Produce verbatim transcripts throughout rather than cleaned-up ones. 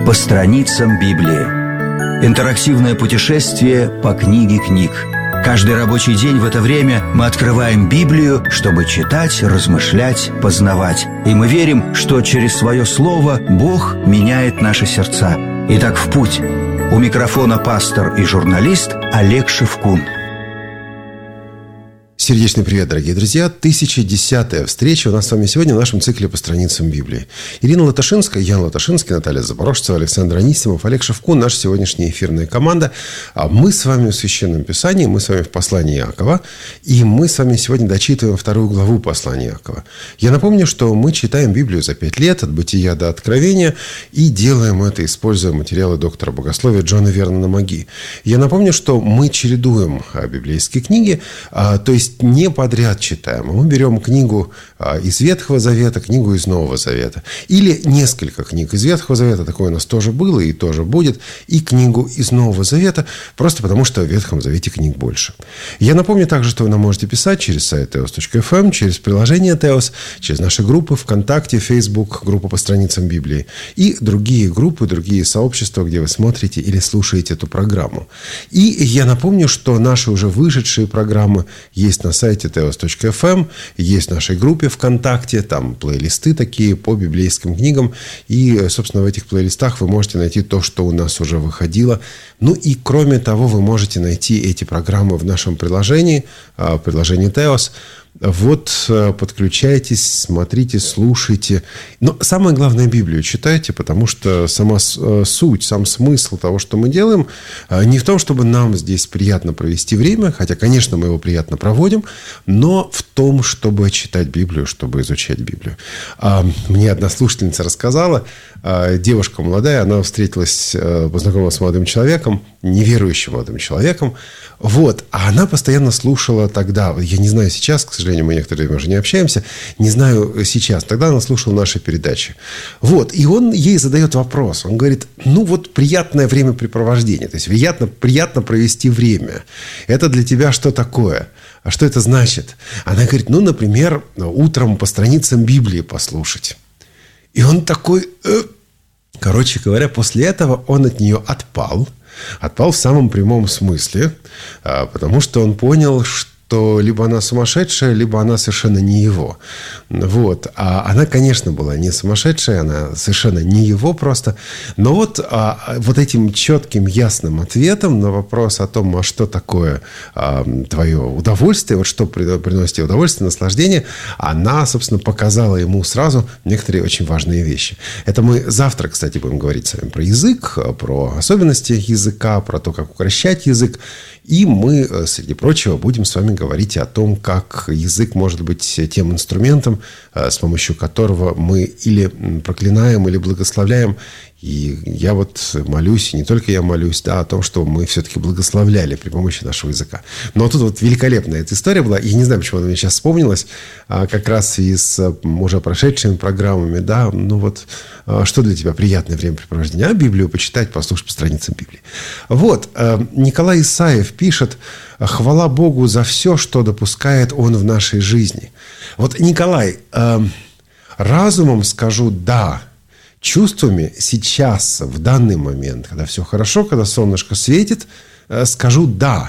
по страницам Библии. Интерактивное путешествие по книге книг. Каждый рабочий день в это время мы открываем Библию, чтобы читать, размышлять, познавать. И мы верим, что через свое слово Бог меняет наши сердца. Итак, в путь. У микрофона пастор и журналист Олег Шевкун. Сердечный привет, дорогие друзья. тысяча десятая встреча у нас с вами сегодня в нашем цикле по страницам Библии. Ирина Латашинская, Ян Латашинский, Наталья Запорожцева, Александр Анисимов, Олег Шевкун, наша сегодняшняя эфирная команда. А мы с вами в Священном Писании, мы с вами в послании Иакова, и мы с вами сегодня дочитываем вторую главу послания Иакова. Я напомню, что мы читаем Библию за пять лет, от Бытия до Откровения, и делаем это, используя материалы доктора богословия Джона Вернона Маги. Я напомню, что мы чередуем библейские книги, то есть не подряд читаем. Мы берем книгу из Ветхого Завета, книгу из Нового Завета. Или несколько книг из Ветхого Завета, такое у нас тоже было и тоже будет, и книгу из Нового Завета, просто потому что в Ветхом Завете книг больше. Я напомню также, что вы нам можете писать через сайт теос точка эф эм, через приложение Теос, через наши группы ВКонтакте, Facebook, группа по страницам Библии и другие группы, другие сообщества, где вы смотрите или слушаете эту программу. И я напомню, что наши уже вышедшие программы есть на сайте теос точка эф эм, есть в нашей группе ВКонтакте, там плейлисты такие по библейским книгам. И, собственно, в этих плейлистах вы можете найти то, что у нас уже выходило. Ну и, кроме того, вы можете найти эти программы в нашем приложении, приложении Теос. Вот, подключайтесь, смотрите, слушайте. Но самое главное, Библию читайте, потому что сама суть, сам смысл того, что мы делаем, не в том, чтобы нам здесь приятно провести время, хотя, конечно, мы его приятно проводим, но в том, чтобы читать Библию, чтобы изучать Библию. Мне одна слушательница рассказала, девушка молодая, она встретилась, познакомилась с молодым человеком, неверующим молодым человеком, вот, а она постоянно слушала тогда, я не знаю сейчас, к сожалению, мы некоторое время уже не общаемся, не знаю сейчас, тогда она слушала наши передачи. Вот, и он ей задает вопрос, он говорит, ну вот приятное времяпрепровождение, то есть приятно, приятно провести время, это для тебя что такое? А что это значит? Она говорит, ну, например, утром по страницам Библии послушать. И он такой, э... короче говоря, после этого он от нее отпал, Отпал в самом прямом смысле, потому что он понял, что либо она сумасшедшая, либо она совершенно не его. Вот. А она, конечно, была не сумасшедшая, она совершенно не его просто. Но вот, а, вот этим четким, ясным ответом на вопрос о том, а что такое а, твое удовольствие, вот что приносит тебе удовольствие, наслаждение, она, собственно, показала ему сразу некоторые очень важные вещи. Это мы завтра, кстати, будем говорить с вами про язык, про особенности языка, про то, как укрощать язык. И мы, среди прочего, будем с вами говорить о том, как язык может быть тем инструментом, с помощью которого мы или проклинаем, или благословляем. И я вот молюсь, и не только я молюсь, да, о том, что мы все-таки благословляли при помощи нашего языка. Но тут вот великолепная эта история была. Я не знаю, почему она мне сейчас вспомнилась, как раз и с уже прошедшими программами. Да, ну вот, что для тебя приятное времяпрепровождение? А Библию почитать, послушать по страницам Библии. Вот, Николай Исаев пишет, хвала Богу за все, что допускает Он в нашей жизни. Вот, Николай, разумом скажу «да». Чувствами сейчас, в данный момент, когда все хорошо, когда солнышко светит, скажу «да».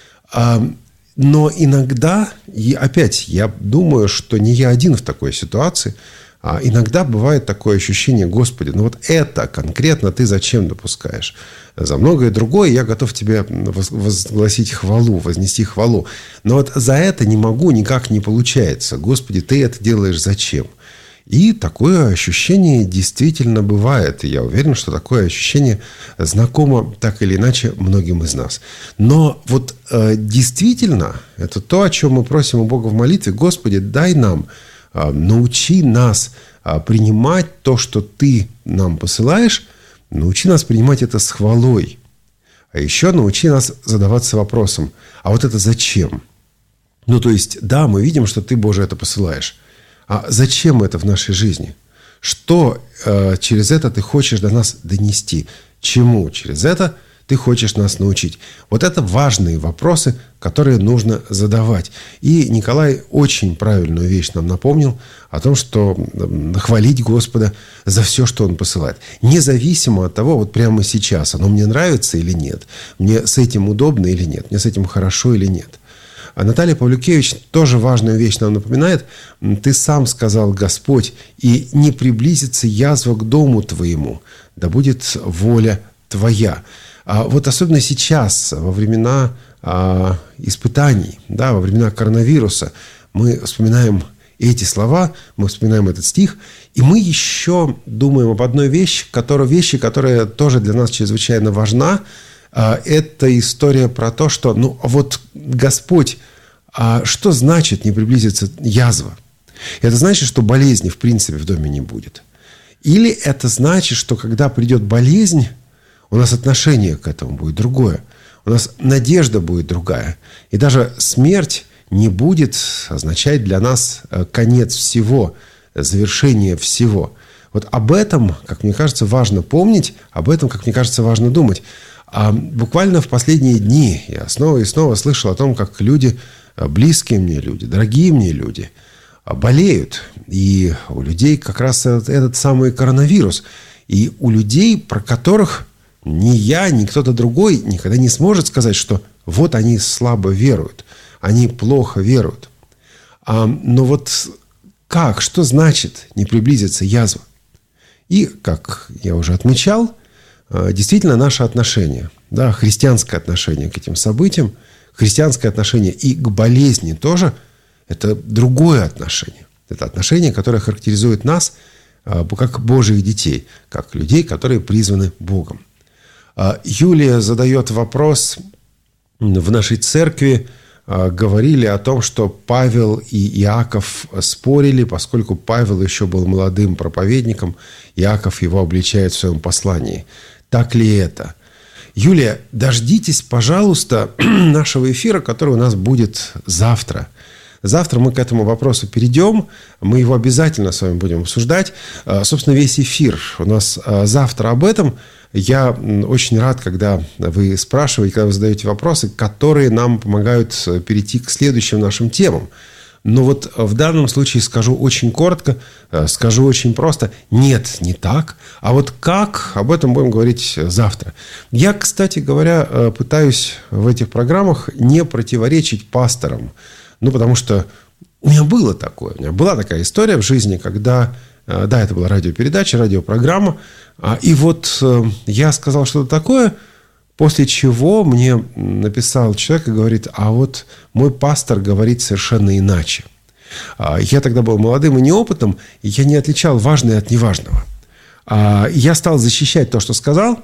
Но иногда, и опять, я думаю, что не я один в такой ситуации, а иногда бывает такое ощущение, Господи, ну вот это конкретно ты зачем допускаешь? За многое другое я готов тебе возгласить хвалу, вознести хвалу. Но вот за это не могу, никак не получается. Господи, ты это делаешь зачем? И такое ощущение действительно бывает. И я уверен, что такое ощущение знакомо так или иначе многим из нас. Но вот э, действительно, это то, о чем мы просим у Бога в молитве. Господи, дай нам, э, научи нас э, принимать то, что Ты нам посылаешь. Научи нас принимать это с хвалой. А еще научи нас задаваться вопросом, а вот это зачем? Ну, то есть, да, мы видим, что Ты, Боже, это посылаешь. А зачем это в нашей жизни? Что э, через это ты хочешь до нас донести? Чему через это ты хочешь нас научить? Вот это важные вопросы, которые нужно задавать. И Николай очень правильную вещь нам напомнил о том, что хвалить Господа за все, что Он посылает. Независимо от того, вот прямо сейчас, оно мне нравится или нет, мне с этим удобно или нет, мне с этим хорошо или нет. А Наталья Павлюкевич тоже важную вещь нам напоминает. «Ты сам сказал, Господь, и не приблизится язва к дому твоему, да будет воля твоя». А вот особенно сейчас, во времена а, испытаний, да, во времена коронавируса, мы вспоминаем эти слова, мы вспоминаем этот стих, и мы еще думаем об одной вещи, которая, вещи, которая тоже для нас чрезвычайно важна. Это история про то, что, ну, вот Господь, а что значит не приблизится язва? Это значит, что болезни, в принципе, в доме не будет. Или это значит, что когда придет болезнь, у нас отношение к этому будет другое. У нас надежда будет другая. И даже смерть не будет означать для нас конец всего, завершение всего. Вот об этом, как мне кажется, важно помнить, об этом, как мне кажется, важно думать. А буквально в последние дни я снова и снова слышал о том, как люди, близкие мне люди, дорогие мне люди, болеют. И у людей как раз этот, этот самый коронавирус. И у людей, про которых ни я, ни кто-то другой никогда не сможет сказать, что вот они слабо веруют, они плохо веруют. А, но вот как, что значит не приблизится язва? И, как я уже отмечал, действительно, наше отношение, да, христианское отношение к этим событиям, христианское отношение и к болезни тоже, это другое отношение. Это отношение, которое характеризует нас как Божьих детей, как людей, которые призваны Богом. Юлия задает вопрос. В нашей церкви говорили о том, что Павел и Иаков спорили, поскольку Павел еще был молодым проповедником, Иаков его обличает в своем послании. Так ли это? Юлия, дождитесь, пожалуйста, нашего эфира, который у нас будет завтра. Завтра мы к этому вопросу перейдем. Мы его обязательно с вами будем обсуждать. Собственно, весь эфир у нас завтра об этом. Я очень рад, когда вы спрашиваете, когда вы задаете вопросы, которые нам помогают перейти к следующим нашим темам. Но вот в данном случае скажу очень коротко, скажу очень просто. Нет, не так. А вот как, об этом будем говорить завтра. Я, кстати говоря, пытаюсь в этих программах не противоречить пасторам. Ну, потому что у меня было такое. У меня была такая история в жизни, когда... Да, это была радиопередача, радиопрограмма. И вот я сказал что-то такое, после чего мне написал человек и говорит, а вот мой пастор говорит совершенно иначе. Я тогда был молодым и неопытным, и я не отличал важное от неважного. Я стал защищать то, что сказал,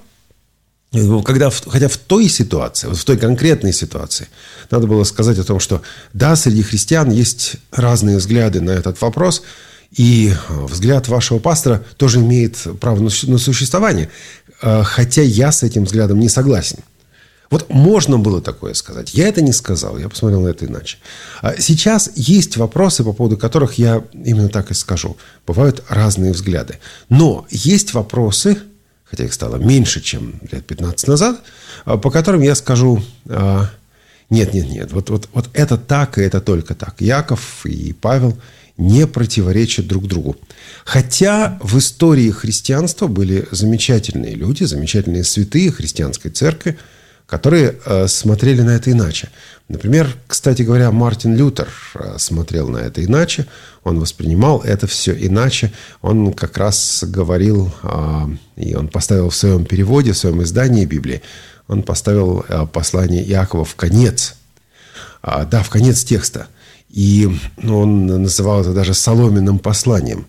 когда, хотя в той ситуации, вот в той конкретной ситуации, надо было сказать о том, что да, среди христиан есть разные взгляды на этот вопрос, и взгляд вашего пастора тоже имеет право на существование, хотя я с этим взглядом не согласен. Вот можно было такое сказать. Я это не сказал, я посмотрел на это иначе. Сейчас есть вопросы, по поводу которых я именно так и скажу. Бывают разные взгляды. Но есть вопросы, хотя их стало меньше, чем лет пятнадцать назад, по которым я скажу... Нет, нет, нет, вот, вот, вот это так и это только так. Иаков и Павел не противоречат друг другу. Хотя в истории христианства были замечательные люди, замечательные святые христианской церкви, которые э, смотрели на это иначе. Например, кстати говоря, Мартин Лютер э, смотрел на это иначе. Он воспринимал это все иначе. Он как раз говорил, э, и он поставил в своем переводе, в своем издании Библии, он поставил э, послание Иакова в конец. Э, да, в конец текста. И он называл это даже соломенным посланием.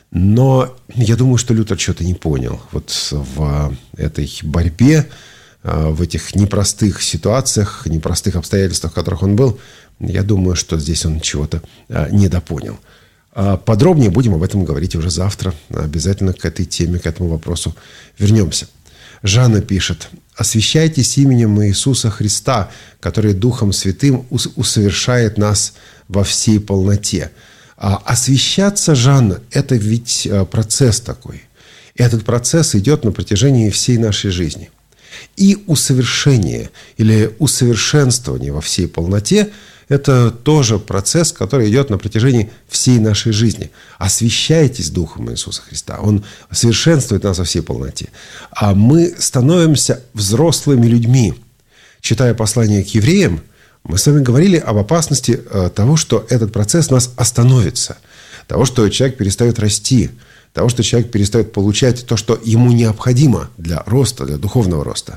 Но я думаю, что Лютер что-то не понял. Вот в этой борьбе, в этих непростых ситуациях, непростых обстоятельствах, в которых он был, я думаю, что здесь он чего-то недопонял. Подробнее будем об этом говорить уже завтра. Обязательно к этой теме, к этому вопросу вернемся. Жанна пишет: «Освящайтесь именем Иисуса Христа, который Духом Святым усовершает нас во всей полноте». А освящаться, Жанна, это ведь процесс такой. Этот процесс идет на протяжении всей нашей жизни. И усовершение или усовершенствование во всей полноте – это тоже процесс, который идет на протяжении всей нашей жизни. Освящайтесь Духом Иисуса Христа. Он совершенствует нас во всей полноте. А мы становимся взрослыми людьми. Читая послание к евреям, мы с вами говорили об опасности того, что этот процесс нас остановится, того, что человек перестает расти, того, что человек перестает получать то, что ему необходимо для роста, для духовного роста.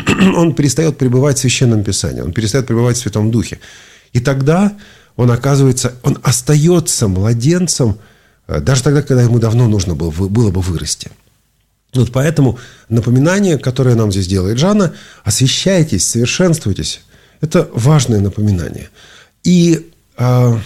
Он перестает пребывать в Священном Писании, он перестает пребывать в Святом Духе. И тогда он оказывается, он остается младенцем, даже тогда, когда ему давно нужно было, было бы вырасти. Вот поэтому напоминание, которое нам здесь делает Жанна, освящайтесь, совершенствуйтесь, это важное напоминание. И э,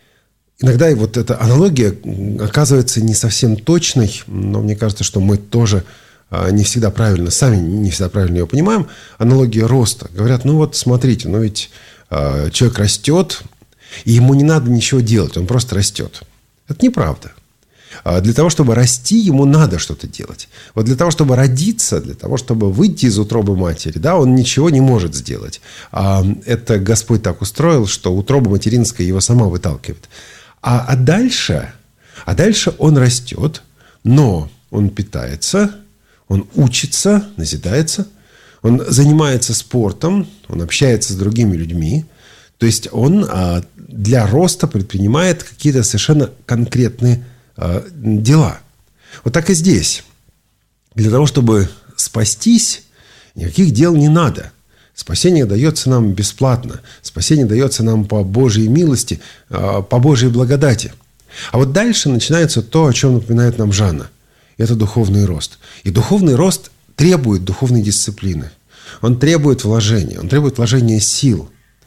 иногда и вот эта аналогия оказывается не совсем точной, но мне кажется, что мы тоже э, не всегда правильно, сами не всегда правильно ее понимаем. Аналогия роста. Говорят, ну вот смотрите, ну ведь э, человек растет, и ему не надо ничего делать, он просто растет. Это неправда. Для того, чтобы расти, ему надо что-то делать. Вот для того, чтобы родиться, для того, чтобы выйти из утробы матери, да, он ничего не может сделать. Это Господь так устроил, что утроба материнская его сама выталкивает. А, а дальше, а дальше он растет, но он питается, он учится, назидается, он занимается спортом, он общается с другими людьми. То есть он для роста предпринимает какие-то совершенно конкретные дела. Вот так и здесь. Для того, чтобы спастись, никаких дел не надо. Спасение дается нам бесплатно. Спасение дается нам по Божьей милости, по Божьей благодати. А вот дальше начинается то, о чем напоминает нам Жанна. Это духовный рост. И духовный рост требует духовной дисциплины. Он требует вложения. Он требует вложения сил.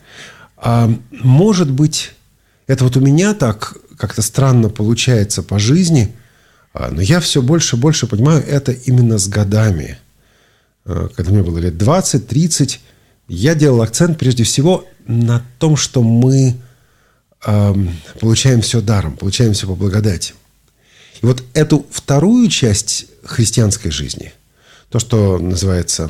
А может быть, это вот у меня так как-то странно получается по жизни, но я все больше и больше понимаю это именно с годами. Когда мне было лет двадцать-тридцать, я делал акцент прежде всего на том, что мы получаем все даром, получаем все по благодати. И вот эту вторую часть христианской жизни, то, что называется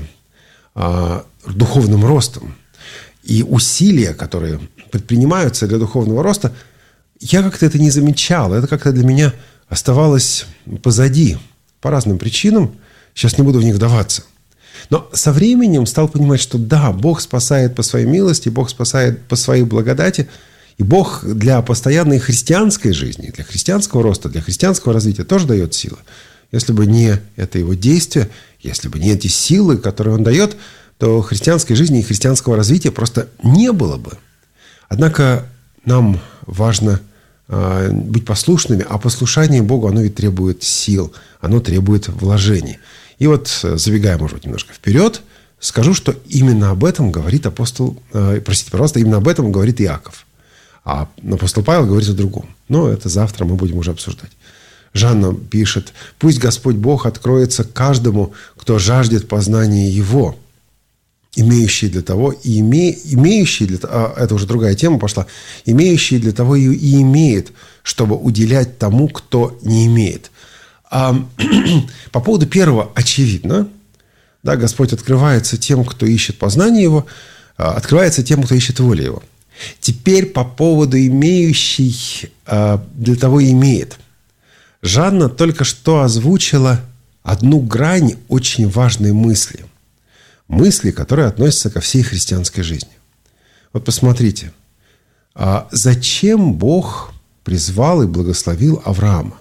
духовным ростом, и усилия, которые предпринимаются для духовного роста, я как-то это не замечал. Это как-то для меня оставалось позади по разным причинам. Сейчас не буду в них вдаваться. Но со временем стал понимать, что да, Бог спасает по своей милости, Бог спасает по своей благодати. И Бог для постоянной христианской жизни, для христианского роста, для христианского развития тоже дает силы. Если бы не это его действие, если бы не эти силы, которые он дает, то христианской жизни и христианского развития просто не было бы. Однако нам важно э, быть послушными, а послушание Богу, оно ведь требует сил, оно требует вложений. И вот, забегая, может быть, немножко вперед, скажу, что именно об этом говорит апостол, э, простите, пожалуйста, именно об этом говорит Иаков. А апостол Павел говорит о другом. Но это завтра мы будем уже обсуждать. Жанна пишет: «Пусть Господь Бог откроется каждому, кто жаждет познания Его, имеющие для того и име, имеющие для а, это уже другая тема пошла, имеющие для того и, и имеет, чтобы уделять тому, кто не имеет». А, по поводу первого очевидно, да, Господь открывается тем, кто ищет познание Его, а, открывается тем, кто ищет воли Его. Теперь по поводу имеющий а, для того и имеет. Жанна только что озвучила одну грань очень важной мысли. Мысли, которые относятся ко всей христианской жизни. Вот посмотрите, а зачем Бог призвал и благословил Авраама?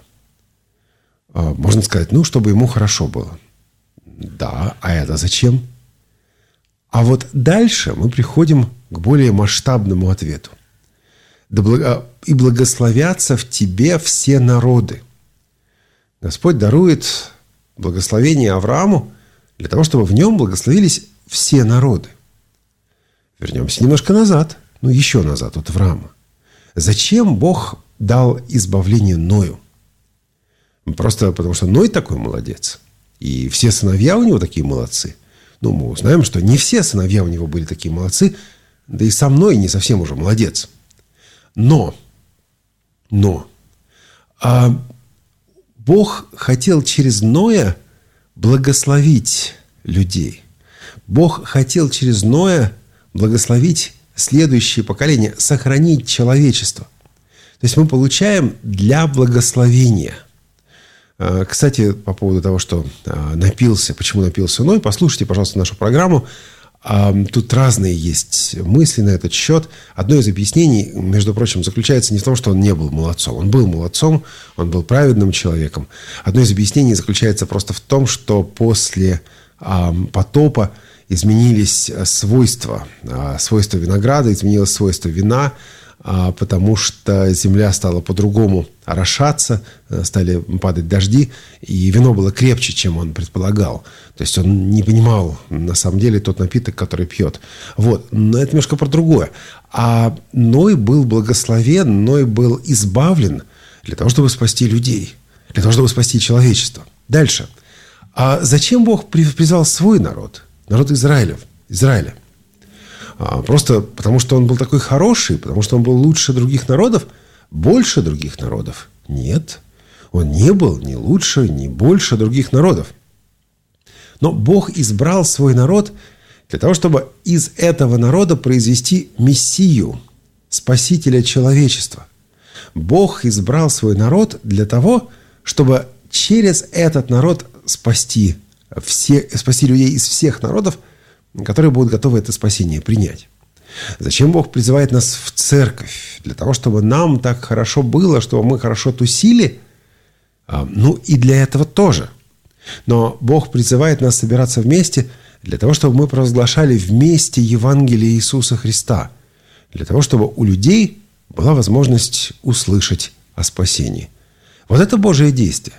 А, можно сказать, ну, чтобы ему хорошо было. Да, а это зачем? А вот дальше мы приходим к более масштабному ответу. «И благословятся в тебе все народы». Господь дарует благословение Аврааму для того, чтобы в нем благословились все народы. Вернемся немножко назад, ну еще назад от Авраама. Зачем Бог дал избавление Ною? Просто потому, что Ной такой молодец. И все сыновья у него такие молодцы. Ну, мы узнаем, что не все сыновья у него были такие молодцы, да и сам Ной не совсем уже молодец. Но, но, а Бог хотел через Ноя благословить людей. Бог хотел через Ноя благословить следующее поколение, сохранить человечество. То есть мы получаем для благословения. Кстати, по поводу того, что напился, почему напился Ной, послушайте, пожалуйста, нашу программу. Тут разные есть мысли на этот счет. Одно из объяснений, между прочим, заключается не в том, что он не был молодцом. Он был молодцом, он был праведным человеком. Одно из объяснений заключается просто в том, что после потопа изменились свойства. Свойства винограда, изменилось свойство вина, потому что земля стала по-другому орошаться, стали падать дожди, и вино было крепче, чем он предполагал. То есть он не понимал, на самом деле, тот напиток, который пьет. Вот. Но это немножко про другое. А Ной был благословен, Ной был избавлен для того, чтобы спасти людей, для того, чтобы спасти человечество. Дальше. А зачем Бог призвал свой народ, народ Израилев, Израиля? Просто потому, что он был такой хороший, потому что он был лучше других народов, больше других народов? Нет. Он не был ни лучше, ни больше других народов. Но Бог избрал свой народ для того, чтобы из этого народа произвести Мессию, Спасителя человечества. Бог избрал свой народ для того, чтобы через этот народ спасти, все, спасти людей из всех народов, которые будут готовы это спасение принять. Зачем Бог призывает нас в церковь? Для того, чтобы нам так хорошо было, чтобы мы хорошо тусили? Ну, и для этого тоже. Но Бог призывает нас собираться вместе для того, чтобы мы провозглашали вместе Евангелие Иисуса Христа. Для того, чтобы у людей была возможность услышать о спасении. Вот это Божие действие.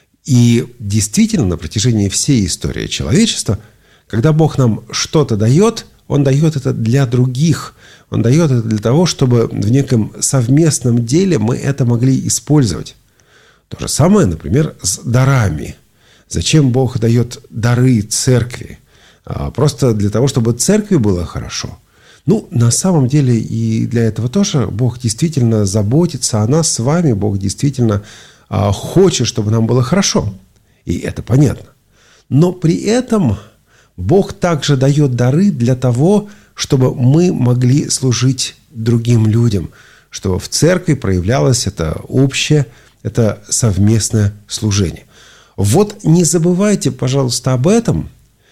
И действительно, на протяжении всей истории человечества, когда Бог нам что-то дает, Он дает это для других. Он дает это для того, чтобы в неком совместном деле мы это могли использовать. То же самое, например, с дарами. Зачем Бог дает дары церкви? Просто для того, чтобы церкви было хорошо. Ну, на самом деле и для этого тоже Бог действительно заботится о нас с вами. Бог действительно хочет, чтобы нам было хорошо. И это понятно. Но при этом Бог также дает дары для того, чтобы мы могли служить другим людям, чтобы в церкви проявлялось это общее, это совместное служение. Вот не забывайте, пожалуйста, об этом.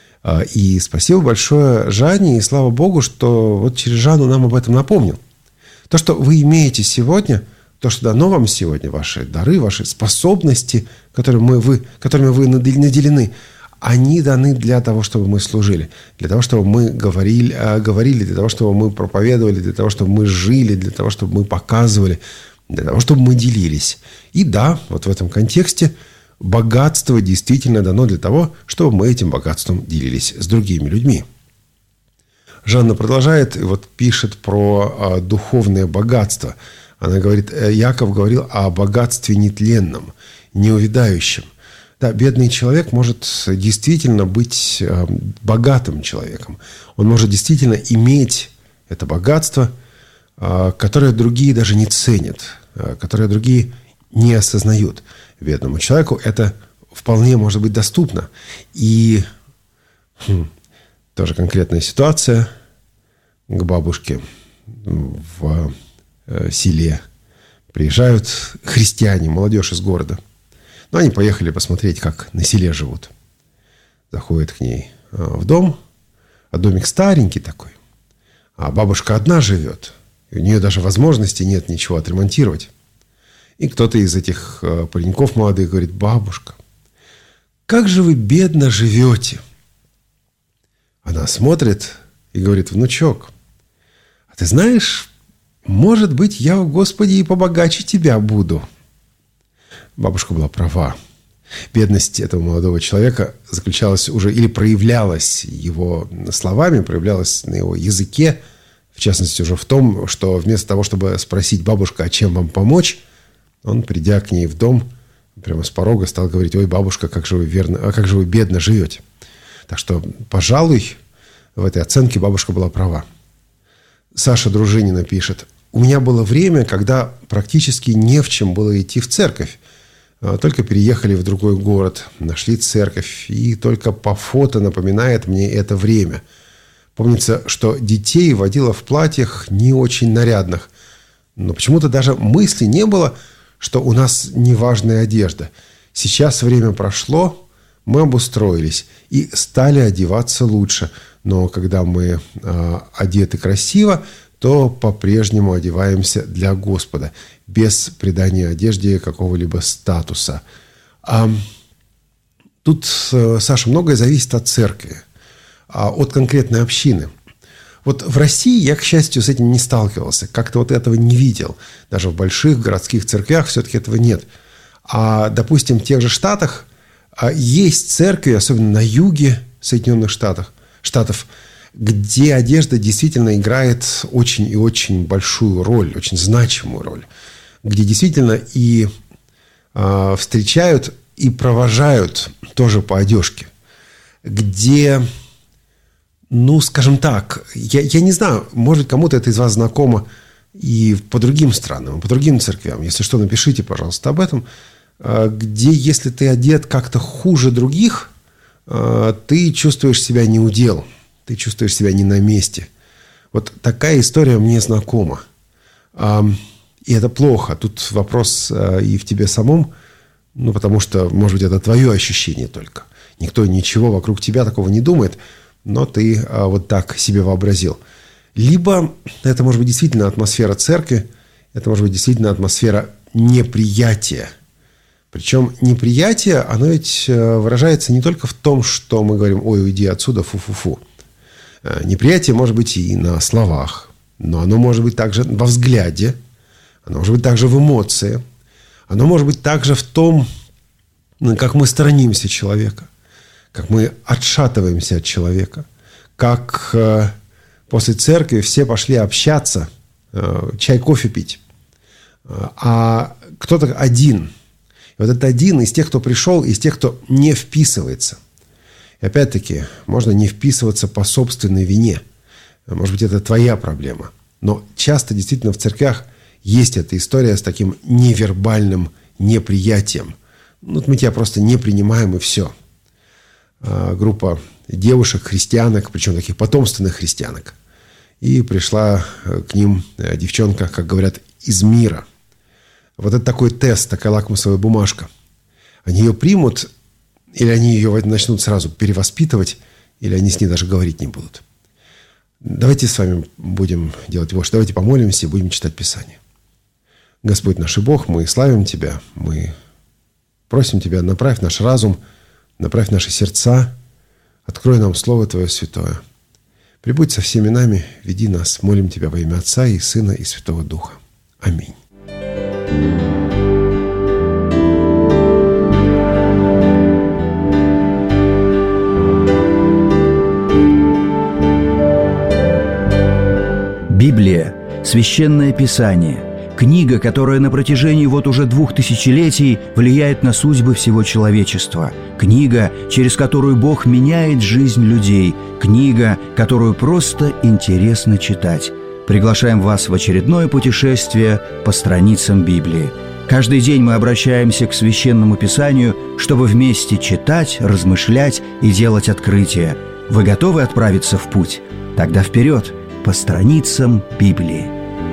И спасибо большое Жанне, и слава Богу, что вот через Жанну нам об этом напомнил. То, что вы имеете сегодня, то, что дано вам сегодня, ваши дары, ваши способности, которыми вы, которыми вы наделены, они даны для того, чтобы мы служили, для того, чтобы мы говорили, говорили, для того, чтобы мы проповедовали, для того, чтобы мы жили, для того, чтобы мы показывали, для того, чтобы мы делились. И да, вот в этом контексте богатство действительно дано для того, чтобы мы этим богатством делились с другими людьми. Жанна продолжает и вот пишет про духовное богатство. Она говорит, Яков говорил о богатстве нетленном, неувядающем. Да, бедный человек может действительно быть богатым человеком. Он может действительно иметь это богатство, которое другие даже не ценят, которое другие не осознают. Бедному человеку это вполне может быть доступно. И хм, тоже конкретная ситуация. К бабушке в селе приезжают христиане, молодежь из города. Но они поехали посмотреть, как на селе живут. Заходят к ней в дом, а домик старенький такой. А бабушка одна живет. И у нее даже возможности нет ничего отремонтировать. И кто-то из этих пареньков молодых говорит, бабушка, как же вы бедно живете? Она смотрит и говорит, внучок, а ты знаешь, может быть, я, Господи, и побогаче тебя буду. Бабушка была права. Бедность этого молодого человека заключалась уже или проявлялась его словами, проявлялась на его языке, в частности, уже в том, что вместо того, чтобы спросить бабушка, а чем вам помочь, он, придя к ней в дом, прямо с порога стал говорить, ой, бабушка, как же вы верно, как же вы бедно живете. Так что, пожалуй, в этой оценке бабушка была права. Саша Дружинина пишет, у меня было время, когда практически не в чем было идти в церковь. только переехали в другой город, нашли церковь, и только по фото напоминает мне это время. Помнится, что детей водила в платьях не очень нарядных, но почему-то даже мысли не было, что у нас неважная одежда. Сейчас время прошло, мы обустроились и стали одеваться лучше. Но когда мы э, одеты красиво, то по-прежнему одеваемся для Господа, без придания одежде какого-либо статуса. А тут, Саша, многое зависит от церкви, от конкретной общины. Вот в России я, к счастью, с этим не сталкивался, как-то вот этого не видел. Даже в больших городских церквях все-таки этого нет. А, допустим, в тех же Штатах есть церкви, особенно на юге Соединенных Штатов, Штатов, где одежда действительно играет очень и очень большую роль, очень значимую роль, где действительно и э, встречают, и провожают тоже по одежке, где, ну, скажем так, я, я не знаю, может, кому-то это из вас знакомо и по другим странам, по другим церквям. Если что, напишите, пожалуйста, об этом, э, где, если ты одет как-то хуже других, э, ты чувствуешь себя неудел. Ты чувствуешь себя не на месте. Вот такая история мне знакома. И это плохо. Тут вопрос и в тебе самом, ну, потому что, может быть, это твое ощущение только. Никто ничего вокруг тебя такого не думает, но ты вот так себе вообразил. Либо это может быть действительно атмосфера церкви, это может быть действительно атмосфера неприятия. Причем неприятие, оно ведь выражается не только в том, что мы говорим: ой, уйди отсюда, фу-фу-фу. Неприятие может быть и на словах, но оно может быть также во взгляде, оно может быть также в эмоции, оно может быть также в том, как мы сторонимся человека, как мы отшатываемся от человека, как э, после церкви все пошли общаться, э, чай, кофе пить, а кто-то один. И вот это один из тех, кто пришел, из тех, кто не вписывается. И опять-таки, можно не вписываться по собственной вине. Может быть, это твоя проблема. Но часто действительно в церквях есть эта история с таким невербальным неприятием. Ну, мы тебя просто не принимаем, и все. А, группа девушек, христианок, причем таких потомственных христианок. И пришла к ним девчонка, как говорят, из мира. Вот это такой тест, такая лакмусовая бумажка. Они ее примут, или они ее начнут сразу перевоспитывать, или они с ней даже говорить не будут. Давайте с вами будем делать вот что. Давайте помолимся и будем читать Писание. Господь наш и Бог, мы славим Тебя, мы просим Тебя, направь наш разум, направь наши сердца, открой нам Слово Твое святое. Прибудь со всеми нами, веди нас, молим Тебя во имя Отца и Сына и Святого Духа. Аминь. Библия – священное писание, книга, которая на протяжении вот уже двух тысячелетий влияет на судьбы всего человечества, книга, через которую Бог меняет жизнь людей, книга, которую просто интересно читать. Приглашаем вас в очередное путешествие по страницам Библии. Каждый день мы обращаемся к Священному Писанию, чтобы вместе читать, размышлять и делать открытия. Вы готовы отправиться в путь? Тогда вперед! По страницам Библии.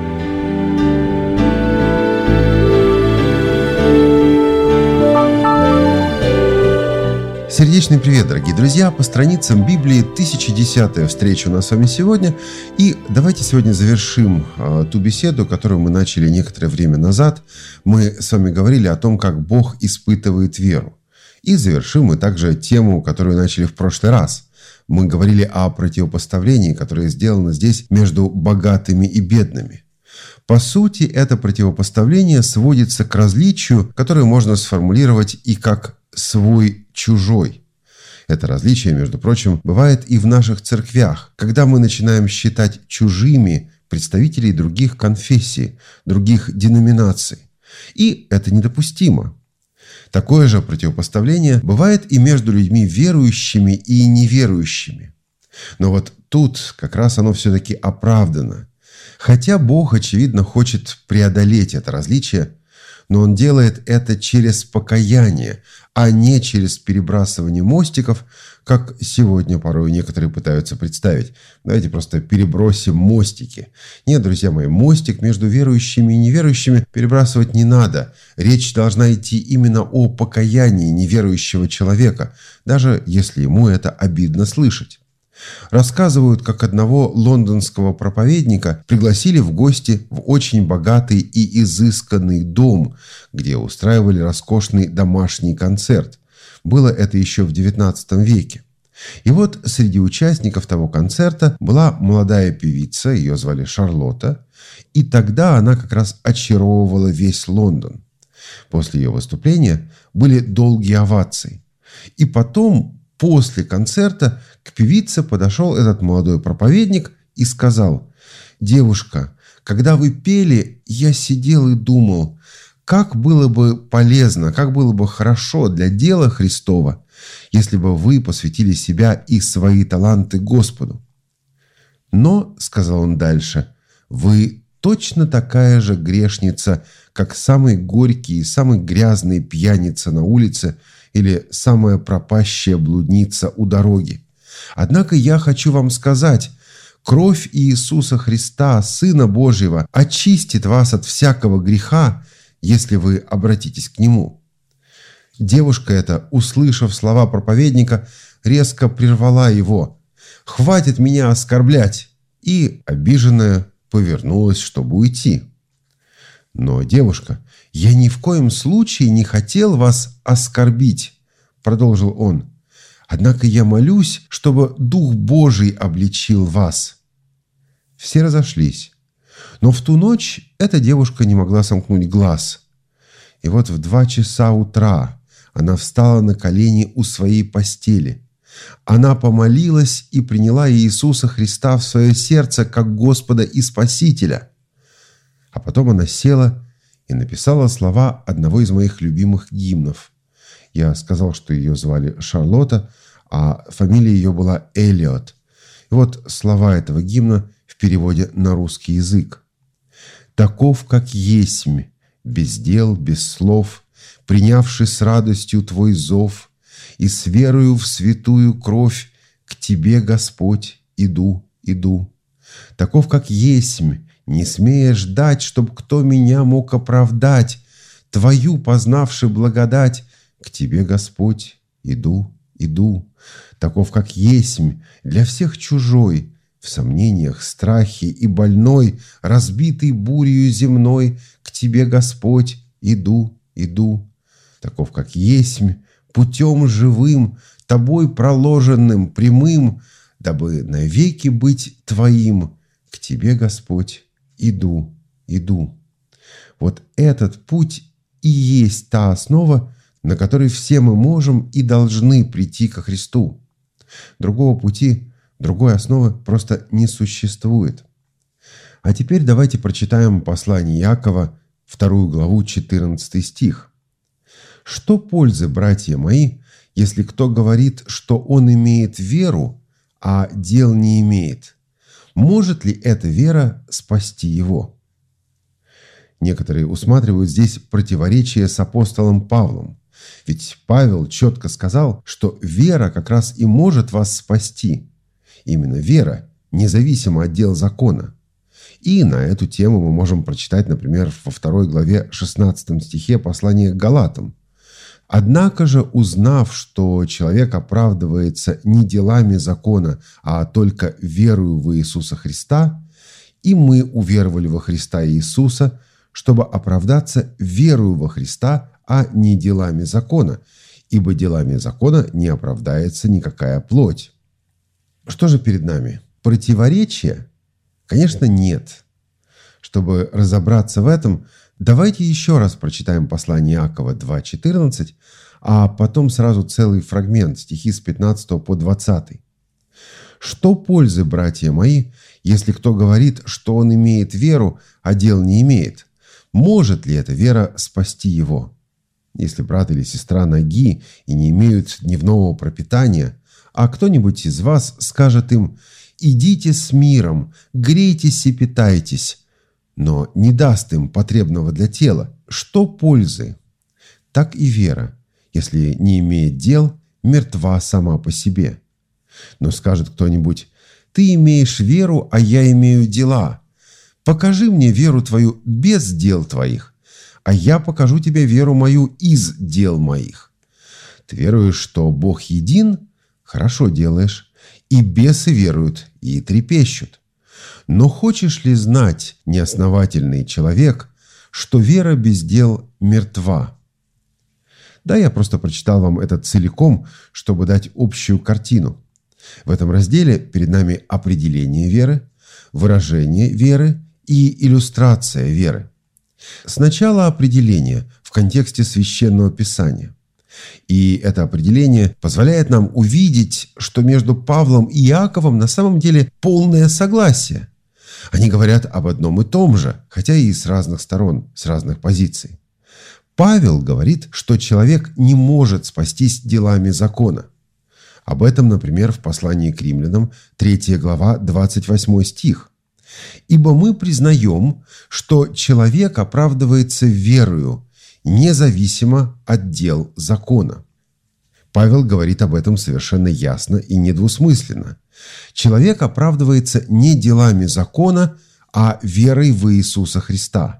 Сердечный привет, дорогие друзья! По страницам Библии тысяча десятая встреча у нас с вами сегодня. И давайте сегодня завершим э, ту беседу, которую мы начали некоторое время назад. Мы с вами говорили о том, как Бог испытывает веру. И завершим мы также тему, которую начали в прошлый раз. Мы говорили о противопоставлении, которое сделано здесь между богатыми и бедными. По сути, это противопоставление сводится к различию, которое можно сформулировать и как свой-чужой. Это различие, между прочим, бывает и в наших церквях, когда мы начинаем считать чужими представителей других конфессий, других деноминаций. И это недопустимо. Такое же противопоставление бывает и между людьми верующими и неверующими. Но вот тут как раз оно все-таки оправдано. Хотя Бог, очевидно, хочет преодолеть это различие, Но он делает это через покаяние, а не через перебрасывание мостиков, как сегодня порой некоторые пытаются представить. Давайте просто перебросим мостики. Нет, друзья мои, мостик между верующими и неверующими перебрасывать не надо. Речь должна идти именно о покаянии неверующего человека, даже если ему это обидно слышать. Рассказывают, как одного лондонского проповедника пригласили в гости в очень богатый и изысканный дом, где устраивали роскошный домашний концерт. Было это еще в девятнадцатом веке. И вот среди участников того концерта была молодая певица, ее звали Шарлотта, и тогда она как раз очаровывала весь Лондон. После ее выступления были долгие овации. И потом, после концерта, к певице подошел этот молодой проповедник и сказал: «Девушка, когда вы пели, я сидел и думал, как было бы полезно, как было бы хорошо для дела Христова, если бы вы посвятили себя и свои таланты Господу. Но, — сказал он дальше, — вы точно такая же грешница, как самый горький и самый грязный пьяница на улице или самая пропащая блудница у дороги. Однако я хочу вам сказать, кровь Иисуса Христа, Сына Божьего, очистит вас от всякого греха, если вы обратитесь к Нему». Девушка эта, услышав слова проповедника, резко прервала его: «Хватит меня оскорблять!» и, обиженная, повернулась, чтобы уйти. «Но, девушка, я ни в коем случае не хотел вас оскорбить», — продолжил он. «Однако я молюсь, чтобы Дух Божий обличил вас». Все разошлись. Но в ту ночь эта девушка не могла сомкнуть глаз. И вот в два часа утра она встала на колени у своей постели. Она помолилась и приняла Иисуса Христа в свое сердце как Господа и Спасителя. А потом она села и написала слова одного из моих любимых гимнов. Я сказал, что ее звали Шарлотта, а фамилия ее была Эллиот. И вот слова этого гимна в переводе на русский язык. «Таков, как есмь, без дел, без слов, принявший с радостью Твой зов, и с верою в святую кровь к Тебе, Господь, иду, иду. Таков, как есмь, не смея ждать, чтоб кто меня мог оправдать, Твою познавши благодать, к Тебе, Господь, иду, иду. Таков, как есмь, для всех чужой, в сомнениях, страхе и больной, разбитый бурею земной, к Тебе, Господь, иду, иду. Таков, как есмь, путем живым, Тобой проложенным, прямым, дабы навеки быть Твоим, к Тебе, Господь, иду, иду». Вот этот путь и есть та основа, на которой все мы можем и должны прийти ко Христу. Другого пути, другой основы просто не существует. А теперь давайте прочитаем послание Иакова, вторую главу, четырнадцатый стих. «Что пользы, братья мои, если кто говорит, что он имеет веру, а дел не имеет? Может ли эта вера спасти его?» Некоторые усматривают здесь противоречие с апостолом Павлом. Ведь Павел четко сказал, что вера как раз и может вас спасти. Именно вера, независимо от дел закона. И на эту тему мы можем прочитать, например, во второй главе шестнадцатом стихе послания к Галатам. «Однако же, узнав, что человек оправдывается не делами закона, а только верою в Иисуса Христа, и мы уверовали во Христа Иисуса, чтобы оправдаться верою во Христа, а не делами закона, ибо делами закона не оправдается никакая плоть». Что же перед нами? Противоречия? Конечно, нет. Чтобы разобраться в этом, давайте еще раз прочитаем послание Иакова два четырнадцать, а потом сразу целый фрагмент, стихи с пятнадцатого по двадцатый. «Что пользы, братья мои, если кто говорит, что он имеет веру, а дел не имеет? Может ли эта вера спасти его? Если брат или сестра ноги и не имеют дневного пропитания, а кто-нибудь из вас скажет им: идите с миром, грейтесь и питайтесь, но не даст им потребного для тела, что пользы? Так и вера, если не имеет дел, мертва сама по себе. Но скажет кто-нибудь: «Ты имеешь веру, а я имею дела. Покажи мне веру твою без дел твоих, а я покажу тебе веру мою из дел моих». Ты веруешь, что Бог един? Хорошо делаешь. И бесы веруют, и трепещут. Но хочешь ли знать, неосновательный человек, что вера без дел мертва? Да, я просто прочитал вам это целиком, чтобы дать общую картину. В этом разделе перед нами определение веры, выражение веры и иллюстрация веры. Сначала определение в контексте Священного Писания. И это определение позволяет нам увидеть, что между Павлом и Иаковом на самом деле полное согласие. Они говорят об одном и том же, хотя и с разных сторон, с разных позиций. Павел говорит, что человек не может спастись делами закона. Об этом, например, в послании к римлянам, третья глава, двадцать восьмой стих. «Ибо мы признаем, что человек оправдывается верою, независимо от дел закона». Павел говорит об этом совершенно ясно и недвусмысленно. Человек оправдывается не делами закона, а верой в Иисуса Христа.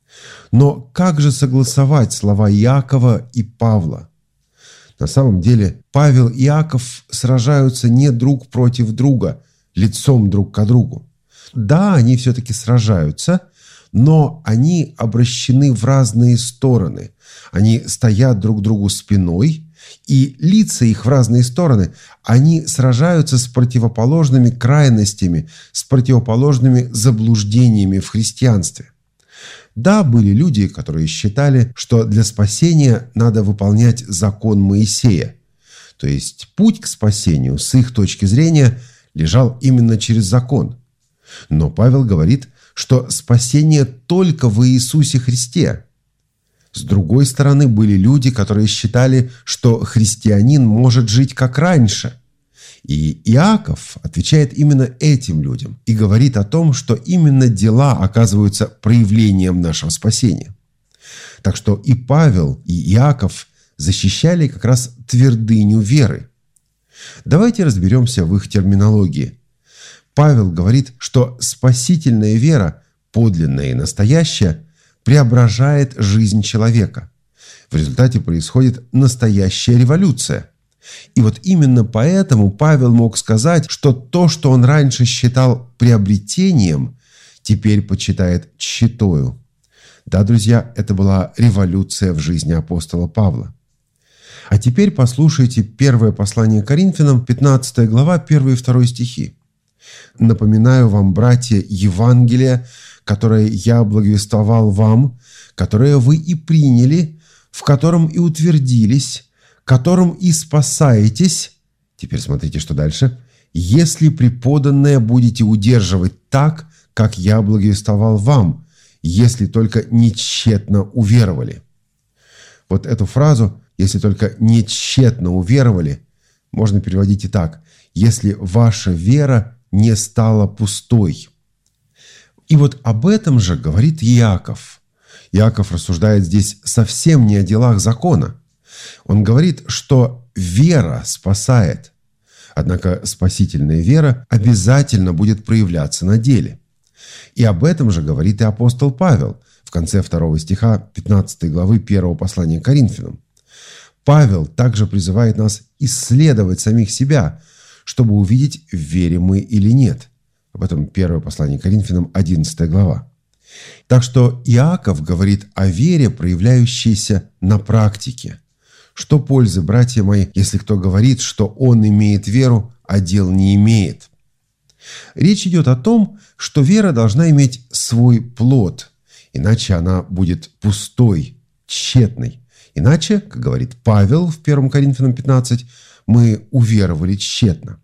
Но как же согласовать слова Иакова и Павла? На самом деле Павел и Иаков сражаются не друг против друга, лицом друг к другу. Да, они все-таки сражаются, но они обращены в разные стороны. Они стоят друг к другу спиной, и лица их в разные стороны. Они сражаются с противоположными крайностями, с противоположными заблуждениями в христианстве. Да, были люди, которые считали, что для спасения надо выполнять закон Моисея. То есть путь к спасению, с их точки зрения, лежал именно через закон. Но Павел говорит, что спасение только в Иисусе Христе. С другой стороны, были люди, которые считали, что христианин может жить как раньше. И Иаков отвечает именно этим людям и говорит о том, что именно дела оказываются проявлением нашего спасения. Так что и Павел, и Иаков защищали как раз твердыню веры. Давайте разберемся в их терминологии. Павел говорит, что спасительная вера, подлинная и настоящая, преображает жизнь человека. В результате происходит настоящая революция. И вот именно поэтому Павел мог сказать, что то, что он раньше считал приобретением, теперь почитает тщетою. Да, друзья, это была революция в жизни апостола Павла. А теперь послушайте первое послание к Коринфянам, пятнадцатая глава, первый и второй стихи. «Напоминаю вам, братья, Евангелие, которое я благовествовал вам, которое вы и приняли, в котором и утвердились, которым и спасаетесь». Теперь смотрите, что дальше. «Если преподанное будете удерживать так, как я благовествовал вам, если только не тщетно уверовали». Вот эту фразу «если только не тщетно уверовали» можно переводить и так: «если ваша вера не стала пустой». И вот об этом же говорит Иаков. Иаков рассуждает здесь совсем не о делах закона. Он говорит, что вера спасает. Однако спасительная вера обязательно будет проявляться на деле. И об этом же говорит и апостол Павел в конце второго стиха пятнадцатой главы первого послания к Коринфянам. Павел также призывает нас исследовать самих себя, чтобы увидеть, верим мы или нет. Об этом первое послание к Коринфянам, одиннадцатая глава. Так что Иаков говорит о вере, проявляющейся на практике. Что пользы, братья мои, если кто говорит, что он имеет веру, а дел не имеет? Речь идет о том, что вера должна иметь свой плод, иначе она будет пустой, тщетной. Иначе, как говорит Павел в первом Коринфянам пятнадцать, мы уверовали тщетно.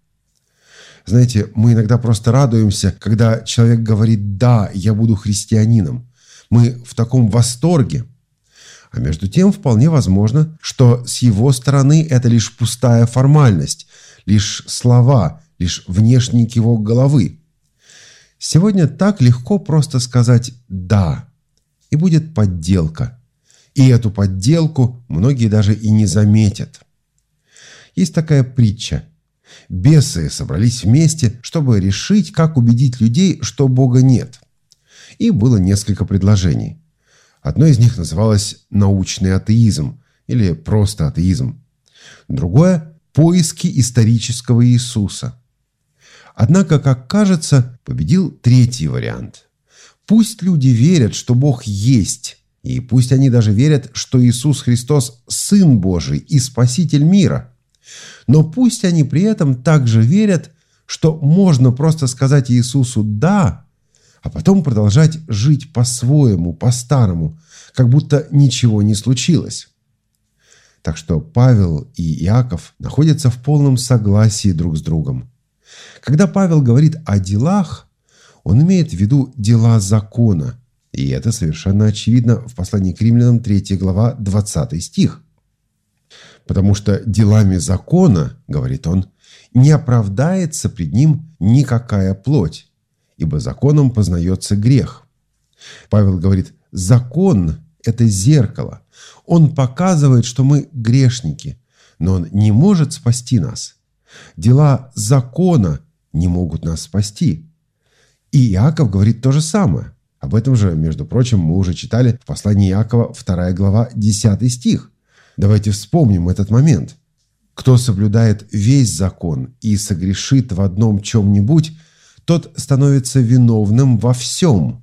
Знаете, мы иногда просто радуемся, когда человек говорит: «Да, я буду христианином». Мы в таком восторге. А между тем, вполне возможно, что с его стороны это лишь пустая формальность, лишь слова, лишь внешний кивок головы. Сегодня так легко просто сказать «да», и будет подделка. И эту подделку многие даже и не заметят. Есть такая притча. Бесы собрались вместе, чтобы решить, как убедить людей, что Бога нет. И было несколько предложений. Одно из них называлось «научный атеизм» или просто атеизм. Другое – «поиски исторического Иисуса». Однако, как кажется, победил третий вариант. Пусть люди верят, что Бог есть, и пусть они даже верят, что Иисус Христос – Сын Божий и Спаситель мира. Но пусть они при этом также верят, что можно просто сказать Иисусу «да», а потом продолжать жить по-своему, по-старому, как будто ничего не случилось. Так что Павел и Иаков находятся в полном согласии друг с другом. Когда Павел говорит о делах, он имеет в виду дела закона. И это совершенно очевидно в послании к Римлянам третья глава двадцатый стих. Потому что делами закона, говорит он, не оправдается пред ним никакая плоть, ибо законом познается грех. Павел говорит, закон – это зеркало. Он показывает, что мы грешники, но он не может спасти нас. Дела закона не могут нас спасти. И Иаков говорит то же самое. Об этом же, между прочим, мы уже читали в послании Иакова вторая глава десятый стих. Давайте вспомним этот момент. Кто соблюдает весь закон и согрешит в одном чем-нибудь, тот становится виновным во всем.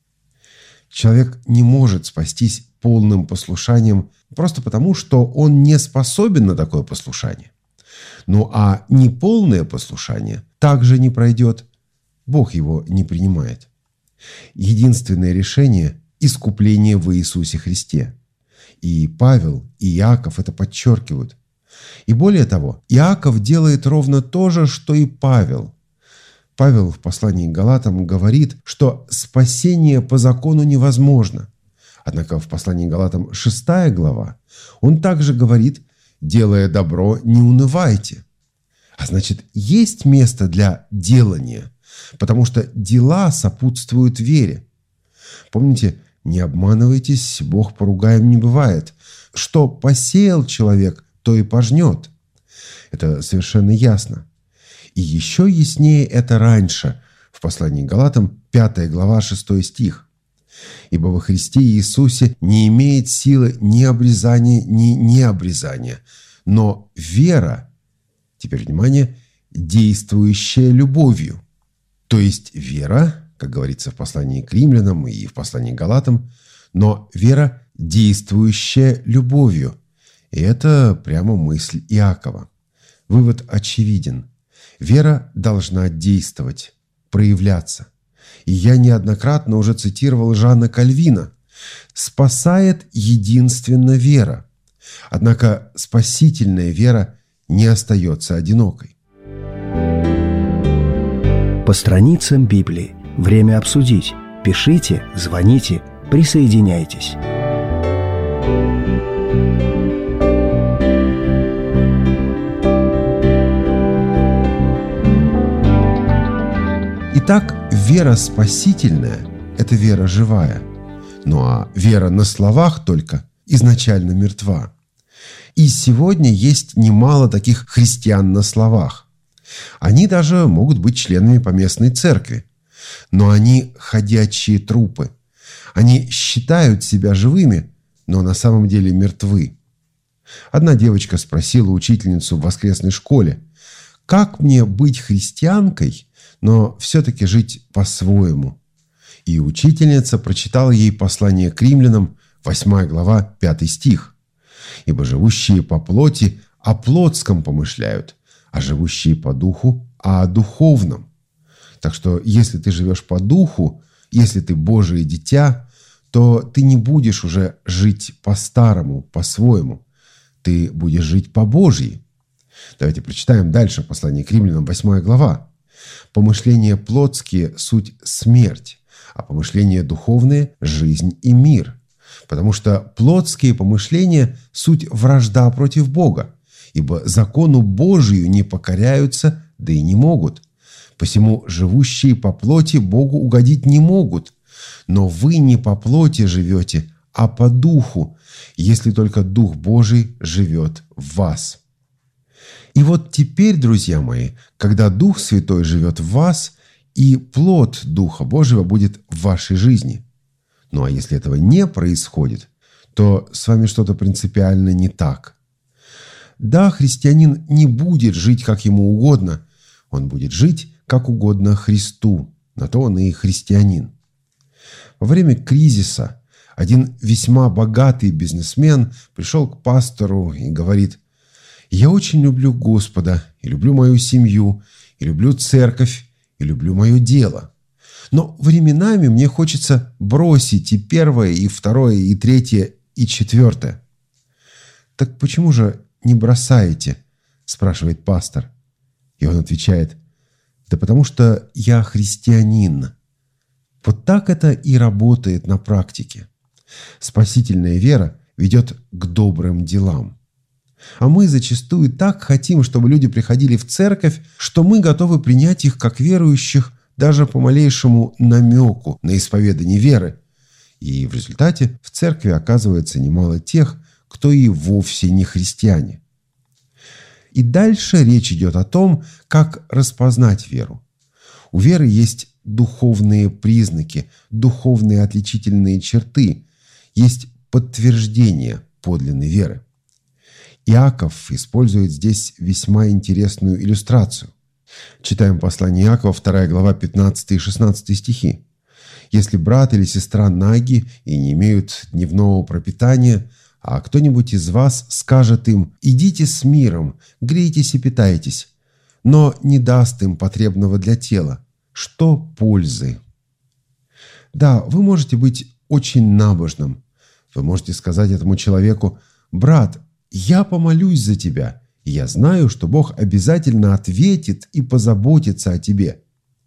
Человек не может спастись полным послушанием просто потому, что он не способен на такое послушание. Ну а неполное послушание также не пройдет. Бог его не принимает. Единственное решение – искупление в Иисусе Христе. И Павел, и Иаков это подчеркивают. И более того, Иаков делает ровно то же, что и Павел. Павел в послании к Галатам говорит, что спасение по закону невозможно. Однако в послании к Галатам шестая глава он также говорит, делая добро, не унывайте. А значит, есть место для делания, потому что дела сопутствуют вере. Помните, не обманывайтесь, Бог поругаем не бывает. Что посеял человек, то и пожнет. Это совершенно ясно. И еще яснее это раньше, в послании к Галатам, пятая глава, шестой стих. «Ибо во Христе Иисусе не имеет силы ни обрезания, ни необрезания, но вера, теперь внимание, действующая любовью». То есть вера, как говорится в послании к Римлянам и в послании к Галатам, но вера, действующая любовью. И это прямо мысль Иакова. Вывод очевиден. Вера должна действовать, проявляться. И я неоднократно уже цитировал Жана Кальвина. Спасает единственно вера. Однако спасительная вера не остается одинокой. По страницам Библии. Время обсудить. Пишите, звоните, присоединяйтесь. Итак, вера спасительная – это вера живая. Ну а вера на словах только изначально мертва. И сегодня есть немало таких христиан на словах. Они даже могут быть членами поместной церкви. Но они ходячие трупы. Они считают себя живыми, но на самом деле мертвы. Одна девочка спросила учительницу в воскресной школе, «Как мне быть христианкой, но все-таки жить по-своему?» И учительница прочитала ей послание к Римлянам, восьмая глава, пятый стих. «Ибо живущие по плоти о плотском помышляют, а живущие по духу о духовном». Так что, если ты живешь по духу, если ты Божие дитя, то ты не будешь уже жить по-старому, по-своему. Ты будешь жить по-божьи. Давайте прочитаем дальше послание к Римлянам, восьмая глава. «Помышления плотские – суть смерть, а помышления духовные – жизнь и мир. Потому что плотские помышления – суть вражда против Бога, ибо закону Божию не покоряются, да и не могут. Посему живущие по плоти Богу угодить не могут. Но вы не по плоти живете, а по духу, если только Дух Божий живет в вас. И вот теперь, друзья мои, когда Дух Святой живет в вас, и плод Духа Божьего будет в вашей жизни. Ну а если этого не происходит, то с вами что-то принципиально не так. Да, христианин не будет жить как ему угодно, он будет жить как угодно Христу, на то он и христианин. Во время кризиса один весьма богатый бизнесмен пришел к пастору и говорит: «Я очень люблю Господа, и люблю мою семью, и люблю церковь, и люблю мое дело. Но временами мне хочется бросить и первое, и второе, и третье, и четвертое». «Так почему же не бросаете?» – спрашивает пастор. И он отвечает: «Да потому что я христианин». Вот так это и работает на практике. Спасительная вера ведет к добрым делам. А мы зачастую так хотим, чтобы люди приходили в церковь, что мы готовы принять их как верующих даже по малейшему намеку на исповедание веры. И в результате в церкви оказывается немало тех, кто и вовсе не христиане. И дальше речь идет о том, как распознать веру. У веры есть духовные признаки, духовные отличительные черты, есть подтверждение подлинной веры. Иаков использует здесь весьма интересную иллюстрацию. Читаем послание Иакова, вторая глава, пятнадцатый и шестнадцатый стихи. «Если брат или сестра наги и не имеют дневного пропитания, а кто-нибудь из вас скажет им: идите с миром, грейтесь и питайтесь, но не даст им потребного для тела, что пользы?» Да, вы можете быть очень набожным. Вы можете сказать этому человеку: «Брат, я помолюсь за тебя, и я знаю, что Бог обязательно ответит и позаботится о тебе».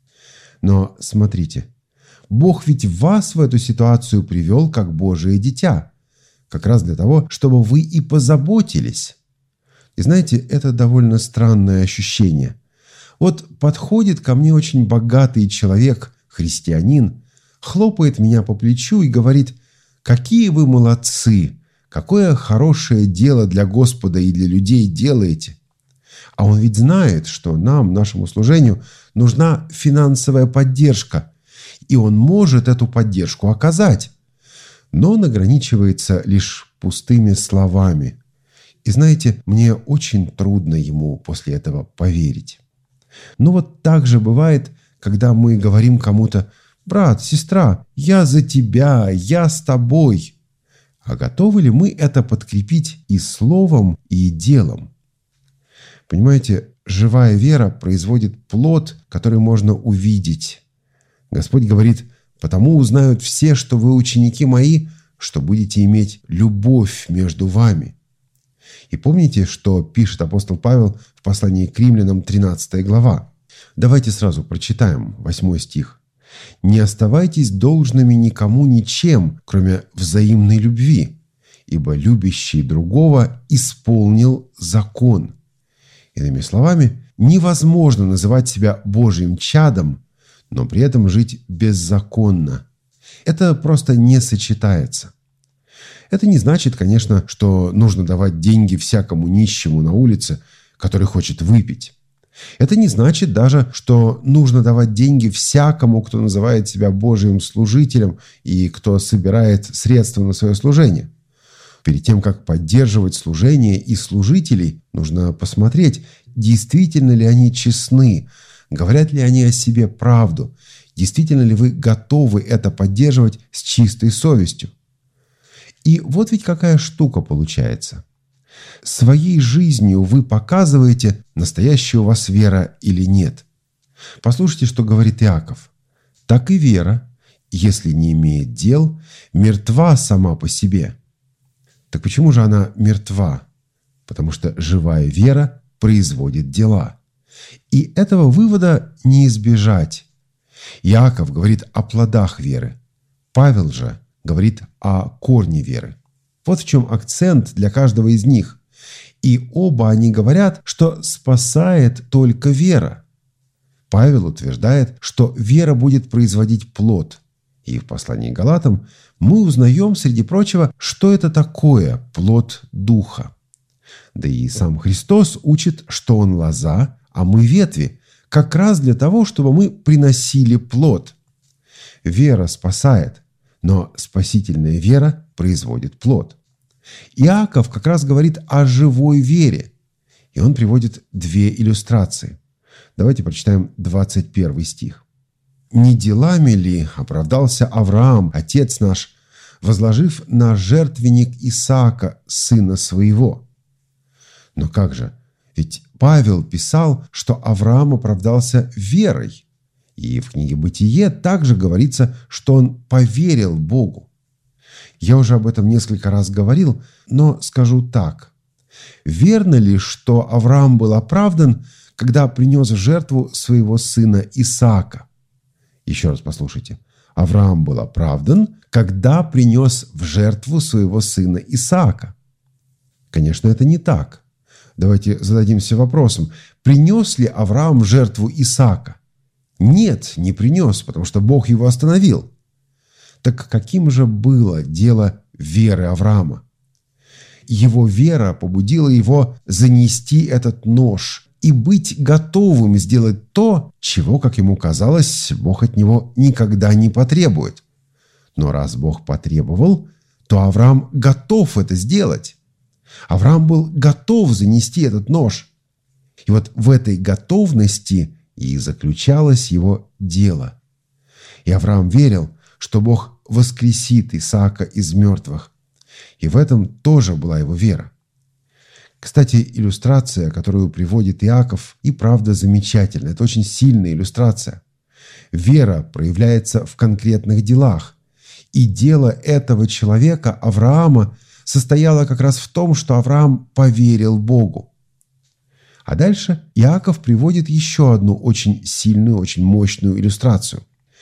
Но смотрите, Бог ведь вас в эту ситуацию привел как Божие дитя, как раз для того, чтобы вы и позаботились. И знаете, это довольно странное ощущение. Вот подходит ко мне очень богатый человек, христианин, хлопает меня по плечу и говорит: «Какие вы молодцы! Какое хорошее дело для Господа и для людей делаете!» А он ведь знает, что нам, нашему служению, нужна финансовая поддержка, и он может эту поддержку оказать. Но он ограничивается лишь пустыми словами. И знаете, мне очень трудно ему после этого поверить. Но вот так же бывает, когда мы говорим кому-то: «Брат, сестра, я за тебя, я с тобой». А готовы ли мы это подкрепить и словом, и делом? Понимаете, живая вера производит плод, который можно увидеть. Господь говорит: «Потому узнают все, что вы ученики мои, что будете иметь любовь между вами». И помните, что пишет апостол Павел в послании к Римлянам, тринадцатая глава? Давайте сразу прочитаем восьмой стих. «Не оставайтесь должными никому ничем, кроме взаимной любви, ибо любящий другого исполнил закон». Иными словами, невозможно называть себя Божьим чадом, но при этом жить беззаконно. Это просто не сочетается. Это не значит, конечно, что нужно давать деньги всякому нищему на улице, который хочет выпить. Это не значит даже, что нужно давать деньги всякому, кто называет себя Божьим служителем и кто собирает средства на свое служение. Перед тем, как поддерживать служение и служителей, нужно посмотреть, действительно ли они честны, говорят ли они о себе правду, действительно ли вы готовы это поддерживать с чистой совестью. И вот ведь какая штука получается. Своей жизнью вы показываете, настоящая у вас вера или нет. Послушайте, что говорит Иаков. «Так и вера, если не имеет дел, мертва сама по себе». Так почему же она мертва? Потому что живая вера производит дела. И этого вывода не избежать. Иаков говорит о плодах веры. Павел же говорит о корне веры. Вот в чем акцент для каждого из них. И оба они говорят, что спасает только вера. Павел утверждает, что вера будет производить плод. И в послании к Галатам мы узнаем, среди прочего, что это такое плод Духа. Да и сам Христос учит, что Он лоза, а мы ветви, как раз для того, чтобы мы приносили плод. Вера спасает, но спасительная вера производит плод. Иаков как раз говорит о живой вере, и он приводит две иллюстрации. Давайте прочитаем двадцать первый стих. «Не делами ли оправдался Авраам, отец наш, возложив на жертвенник Исаака, сына своего?» Но как же? Ведь Павел писал, что Авраам оправдался верой. И в книге «Бытие» также говорится, что он поверил Богу. Я уже об этом несколько раз говорил, но скажу так. Верно ли, что Авраам был оправдан, когда принес в жертву своего сына Исаака? Еще раз послушайте. Авраам был оправдан, когда принес в жертву своего сына Исаака. Конечно, это не так. Давайте зададимся вопросом, принес ли Авраам в жертву Исаака? Нет, не принес, потому что Бог его остановил. Так каким же было дело веры Авраама? Его вера побудила его занести этот нож и быть готовым сделать то, чего, как ему казалось, Бог от него никогда не потребует. Но раз Бог потребовал, то Авраам готов это сделать. Авраам был готов занести этот нож. И вот в этой готовности и заключалось его дело. И Авраам верил, что Бог воскресит Исаака из мертвых. И в этом тоже была его вера. Кстати, иллюстрация, которую приводит Иаков, и правда замечательная. Это очень сильная иллюстрация. Вера проявляется в конкретных делах. И дело этого человека, Авраама, состояло как раз в том, что Авраам поверил Богу. А дальше Иаков приводит еще одну очень сильную, очень мощную иллюстрацию.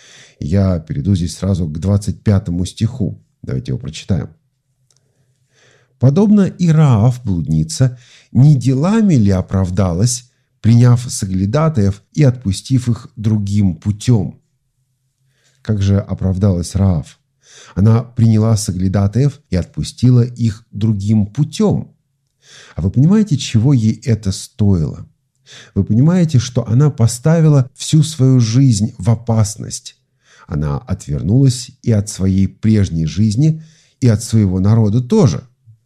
Я перейду здесь сразу к двадцать пятому стиху. Давайте его прочитаем. «Подобно и Раав, блудница, не делами ли оправдалась, приняв соглядатаев и отпустив их другим путем?» Как же оправдалась Раав? Она приняла соглядатаев и отпустила их другим путем. А вы понимаете, чего ей это стоило? Вы понимаете, что она поставила всю свою жизнь в опасность. Она отвернулась и от своей прежней жизни, и от своего народа тоже.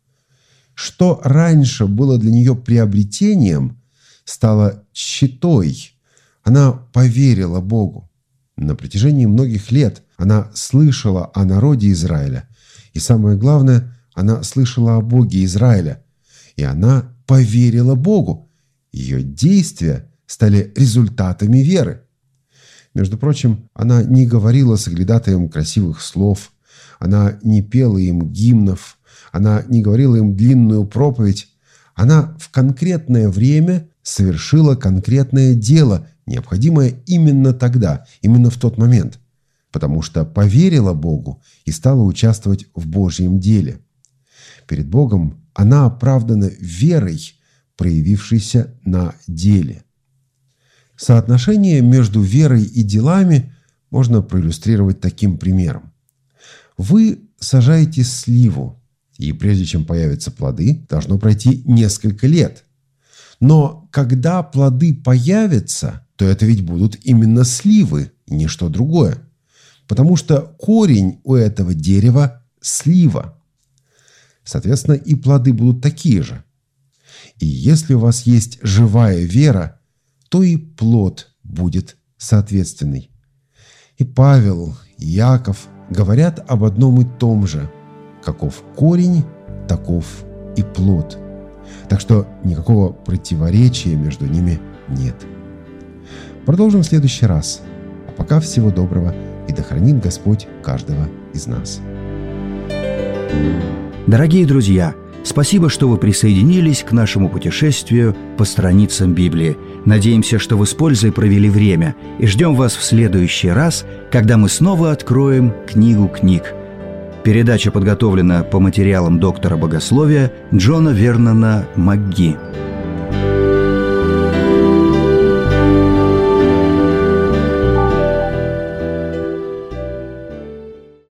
Что раньше было для нее приобретением, стало тщетой. Она поверила Богу. На протяжении многих лет она слышала о народе Израиля. И самое главное, она слышала о Боге Израиля. И она поверила Богу. Ее действия стали результатами веры. Между прочим, она не говорила соглядатаям красивых слов. Она не пела им гимнов. Она не говорила им длинную проповедь. Она в конкретное время совершила конкретное дело, необходимое именно тогда, именно в тот момент, потому что поверила Богу и стала участвовать в Божьем деле. Перед Богом она оправдана верой, проявившейся на деле. Соотношение между верой и делами можно проиллюстрировать таким примером. Вы сажаете сливу, и прежде чем появятся плоды, должно пройти несколько лет. Но когда плоды появятся, то это ведь будут именно сливы, и ничто другое. Потому что корень у этого дерева – слива. Соответственно, и плоды будут такие же. И если у вас есть живая вера, то и плод будет соответственный. И Павел, и Иаков говорят об одном и том же. Каков корень, таков и плод. Так что никакого противоречия между ними нет. Продолжим в следующий раз. А пока всего доброго, и да хранит Господь каждого из нас. Дорогие друзья, спасибо, что вы присоединились к нашему путешествию по страницам Библии. Надеемся, что вы с пользой провели время, и ждем вас в следующий раз, когда мы снова откроем книгу книг. Передача подготовлена по материалам доктора богословия Джона Вернона МакГи.